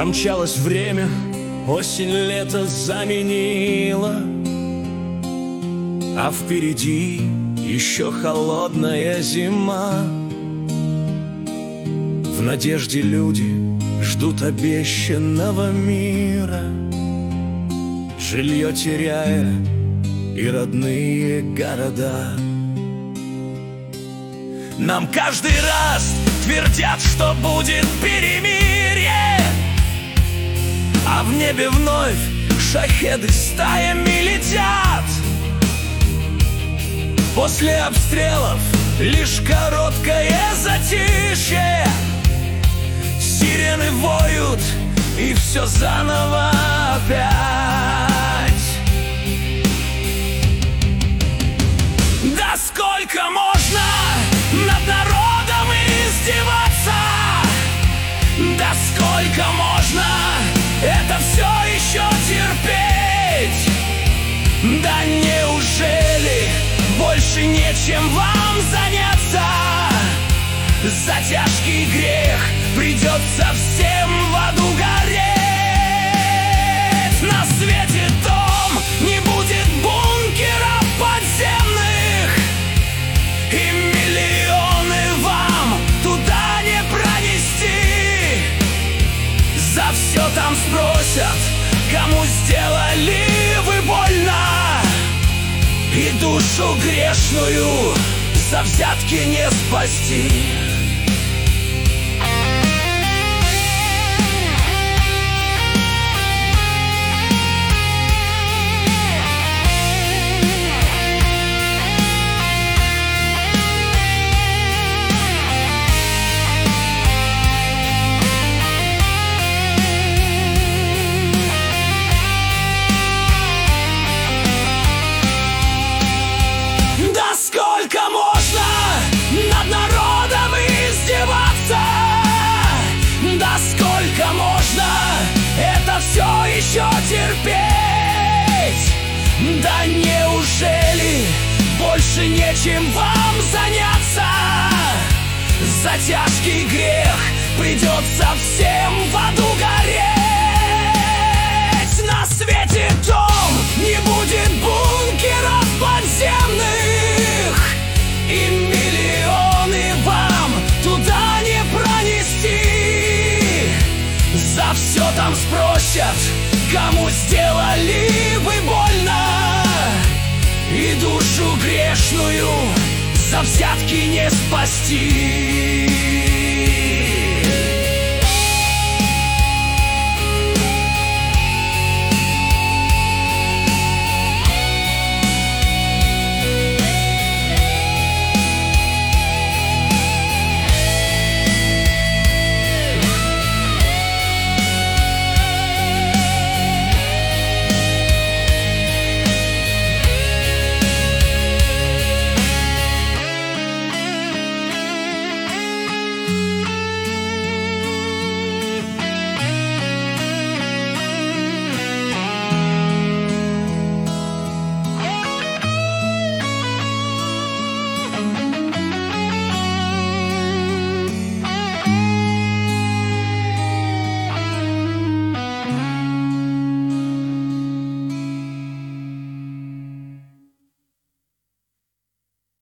Промчалось время, осень лето заменила, а впереди еще холодная зима. В надежде люди ждут обещанного мира, жилье теряя и родные города. Нам каждый раз твердят, что будет перемирие, а в небе вновь шахеды стаями летят. После обстрелов лишь короткое затишье, сирены воют, и все заново опять. Да сколько можно над народом издеваться? Да сколько можно это все еще терпеть? Да неужели больше нечем вам заняться? За тяжкий грех придется всем в аду гореть. На свете дом, не будет бункеров подземных, и миллионы вам туда не пронести. За все там спросят, кому сделали вы больно, и душу грешную за взятки не спасти. Сколько можно над народом издеваться? Да сколько можно это все еще терпеть? Да неужели больше нечем вам заняться? За тяжкий грех придется всем в аду гореть. На свете дом, не будет бункеров подземных, и миллионы вам туда не пронести. За все там спросят, кому сделали вы больно, и душу грешную за взятки не спасти.